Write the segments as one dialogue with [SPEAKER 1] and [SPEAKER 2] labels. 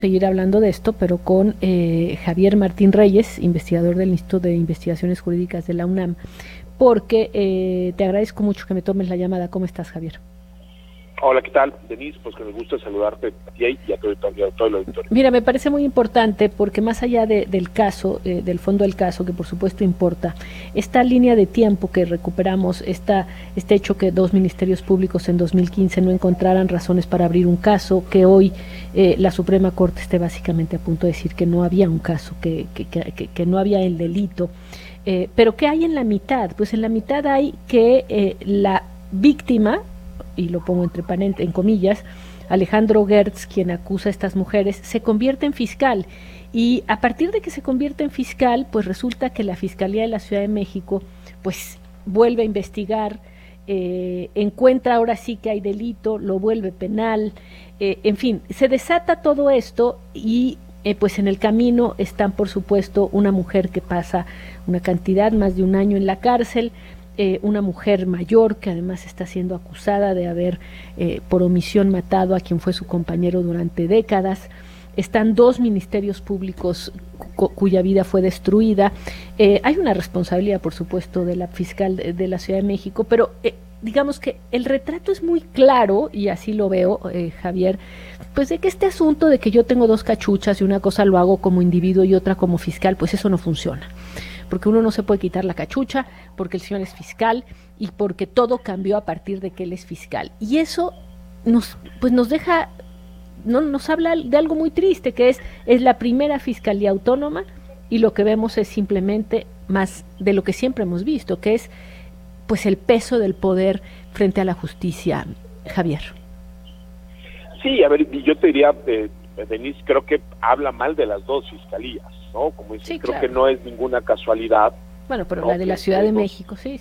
[SPEAKER 1] Seguir hablando de esto, pero con Javier Martín Reyes, investigador del Instituto de Investigaciones Jurídicas de la UNAM, porque te agradezco mucho que me tomes la llamada. ¿Cómo estás, Javier?
[SPEAKER 2] Hola, ¿qué tal, Denise? Pues que me gusta saludarte a ti y a todo el auditorio.
[SPEAKER 1] Mira, me parece muy importante porque más allá del caso, del fondo del caso, que por supuesto importa, esta línea de tiempo que recuperamos, este hecho que dos ministerios públicos en 2015 no encontraran razones para abrir un caso, que hoy la Suprema Corte esté básicamente a punto de decir que no había un caso, que no había el delito. Pero ¿qué hay en la mitad? Pues en la mitad hay que la víctima, y lo pongo en comillas, Alejandro Gertz, quien acusa a estas mujeres, se convierte en fiscal. Y a partir de que se convierte en fiscal, pues resulta que la Fiscalía de la Ciudad de México pues vuelve a investigar, encuentra ahora sí que hay delito, lo vuelve penal, en fin, se desata todo esto y pues en el camino están por supuesto una mujer que pasa una cantidad, más de un año en la cárcel, una mujer mayor que además está siendo acusada de haber por omisión matado a quien fue su compañero durante décadas. Están dos ministerios públicos cuya vida fue destruida. Hay una responsabilidad, por supuesto, de la fiscal de la Ciudad de México, pero digamos que el retrato es muy claro, y así lo veo, Javier, pues de que este asunto de que yo tengo dos cachuchas y una cosa lo hago como individuo y otra como fiscal, pues eso no funciona. Porque uno no se puede quitar la cachucha, porque el señor es fiscal y porque todo cambió a partir de que él es fiscal. Y eso nos deja, no, nos habla de algo muy triste, que es la primera fiscalía autónoma y lo que vemos es simplemente más de lo que siempre hemos visto, que es pues el peso del poder frente a la justicia, Javier.
[SPEAKER 2] Sí, a ver, yo te diría, Denise, creo que habla mal de las dos fiscalías, ¿no? Como dices, sí, creo que no es ninguna casualidad.
[SPEAKER 1] Bueno, pero ¿no? La de la Ciudad de México, sí.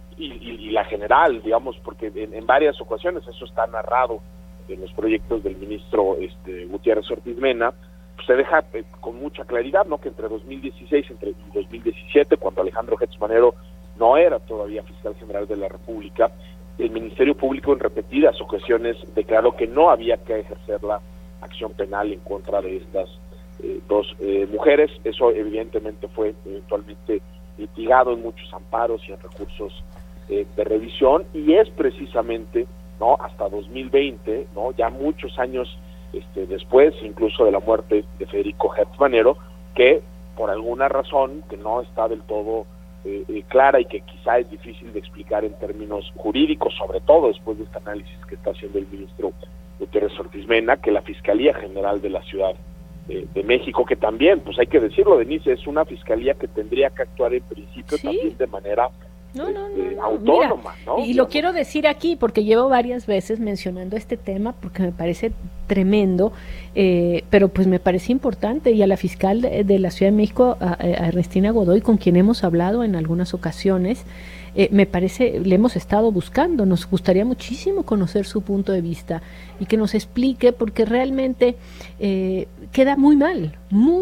[SPEAKER 2] Y la general, digamos, porque en varias ocasiones eso está narrado en los proyectos del ministro Gutiérrez Ortiz Mena, pues se deja con mucha claridad, ¿no? Que entre 2016 y 2017, cuando Alejandro Gertz Manero no era todavía fiscal general de la República, el Ministerio Público en repetidas ocasiones declaró que no había que ejercer la acción penal en contra de estas dos mujeres. Eso evidentemente fue eventualmente litigado en muchos amparos y en recursos de revisión, y es precisamente, ¿no?, hasta 2020, ¿no?, ya muchos años después, incluso de la muerte de Federico Gertz Manero, que por alguna razón que no está del todo clara y que quizá es difícil de explicar en términos jurídicos, sobre todo después de este análisis que está haciendo el ministro Gutiérrez Ortiz Mena, que la Fiscalía General de la Ciudad de México, que también, pues hay que decirlo, Denise, es una fiscalía que tendría que actuar en principio también de manera autónoma,
[SPEAKER 1] mira,
[SPEAKER 2] ¿no?
[SPEAKER 1] Y lo quiero decir aquí porque llevo varias veces mencionando este tema porque me parece tremendo, pero pues me parece importante, y a la fiscal de la Ciudad de México, a Ernestina Godoy, con quien hemos hablado en algunas ocasiones, me parece, le hemos estado buscando, nos gustaría muchísimo conocer su punto de vista y que nos explique, porque realmente queda muy mal,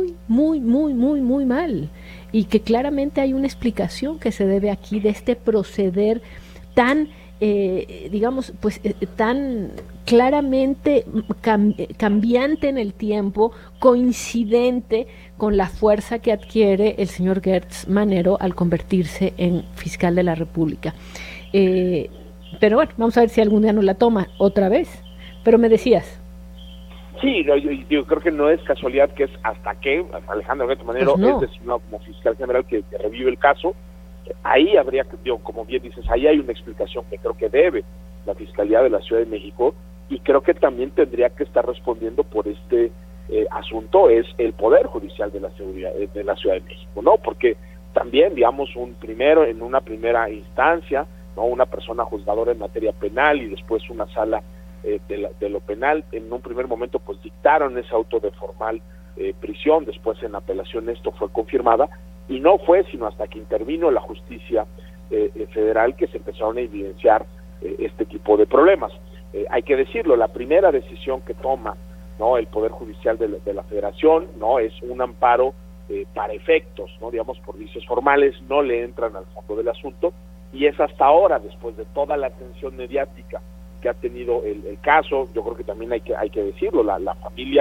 [SPEAKER 1] muy mal, y que claramente hay una explicación que se debe aquí de este proceder tan digamos, pues tan claramente cambiante en el tiempo, coincidente con la fuerza que adquiere el señor Gertz Manero al convertirse en fiscal de la República. Pero bueno, vamos a ver si algún día nos la toma otra vez. Pero me decías.
[SPEAKER 2] Sí, yo creo que no es casualidad que es hasta que Alejandro Gertz Manero pues no es designado como fiscal general que revive el caso. Ahí habría que, como bien dices, ahí hay una explicación que creo que debe la Fiscalía de la Ciudad de México, y creo que también tendría que estar respondiendo por este asunto es el Poder Judicial de la Seguridad de la Ciudad de México, ¿no? Porque también, digamos, en una primera instancia, ¿no?, una persona juzgadora en materia penal y después una sala de lo penal, en un primer momento pues dictaron ese auto de formal prisión, después en apelación esto fue confirmada, y no fue sino hasta que intervino la justicia federal que se empezaron a evidenciar este tipo de problemas. Hay que decirlo, la primera decisión que toma, ¿no?, el Poder Judicial de la Federación, ¿no?, es un amparo para efectos, ¿no?, digamos, por vicios formales, no le entran al fondo del asunto, y es hasta ahora, después de toda la atención mediática que ha tenido el caso. Yo creo que también hay que decirlo, la familia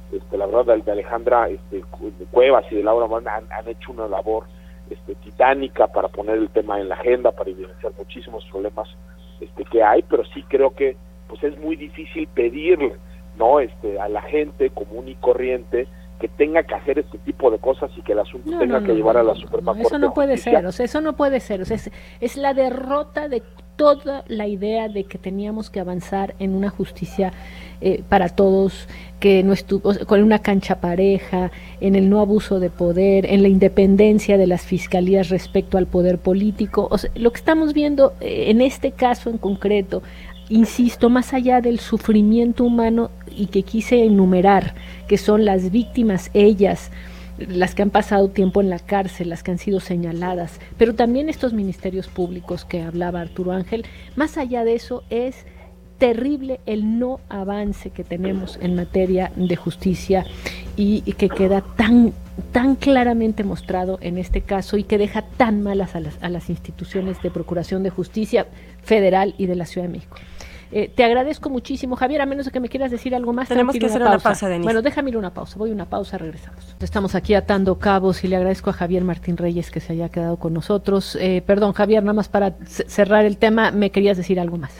[SPEAKER 2] la verdad, de Alejandra Cuevas y de Laura Morán han hecho una labor titánica para poner el tema en la agenda, para evidenciar muchísimos problemas que hay, pero sí creo que pues es muy difícil pedirle, ¿no? A la gente común y corriente que tenga que hacer este tipo de cosas y que el asunto tenga que llevar a la Suprema Corte.
[SPEAKER 1] Eso no puede ser, o sea, eso no puede ser, o sea, es la derrota de toda la idea de que teníamos que avanzar en una justicia para todos, que no estuvo con una cancha pareja, en el no abuso de poder, en la independencia de las fiscalías respecto al poder político. O sea, lo que estamos viendo en este caso en concreto, insisto, más allá del sufrimiento humano y que quise enumerar, que son las víctimas, ellas, las que han pasado tiempo en la cárcel, las que han sido señaladas, pero también estos ministerios públicos que hablaba Arturo Ángel, más allá de eso es terrible el no avance que tenemos en materia de justicia y que queda tan claramente mostrado en este caso y que deja tan malas a las instituciones de procuración de justicia federal y de la Ciudad de México. Te agradezco muchísimo, Javier, a menos de que me quieras decir algo más.
[SPEAKER 3] Tenemos que hacer una pausa, Denise.
[SPEAKER 1] Bueno, déjame ir a una pausa, voy a una pausa, regresamos. Estamos aquí atando cabos y le agradezco a Javier Martín Reyes que se haya quedado con nosotros. Perdón, Javier, nada más para cerrar el tema, ¿me querías decir algo más?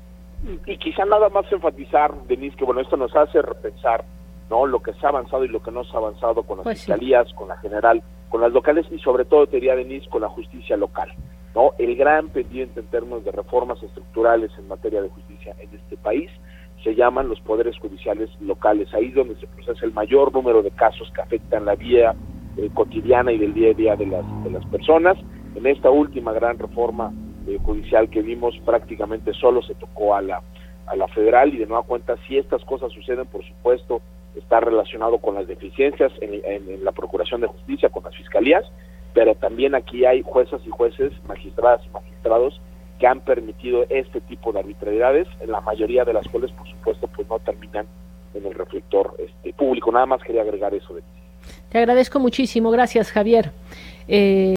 [SPEAKER 2] Y quizá nada más enfatizar, Denise, que bueno, esto nos hace repensar, ¿no?, lo que se ha avanzado y lo que no se ha avanzado con las fiscalías, sí, con la general, con las locales y sobre todo, te diría, Denise, con la justicia local, ¿no? El gran pendiente en términos de reformas estructurales en materia de justicia en este país se llaman los poderes judiciales locales. Ahí es donde se procesa el mayor número de casos que afectan la vida cotidiana y del día a día de las personas. En esta última gran reforma judicial que vimos, prácticamente solo se tocó a la federal, y de nueva cuenta, si estas cosas suceden, por supuesto, está relacionado con las deficiencias en la procuración de justicia, con las fiscalías, pero también aquí hay juezas y jueces, magistradas y magistrados que han permitido este tipo de arbitrariedades, en la mayoría de las cuales, por supuesto, pues no terminan en el reflector público. Nada más quería agregar eso de ti.
[SPEAKER 1] Te agradezco muchísimo, gracias, Javier.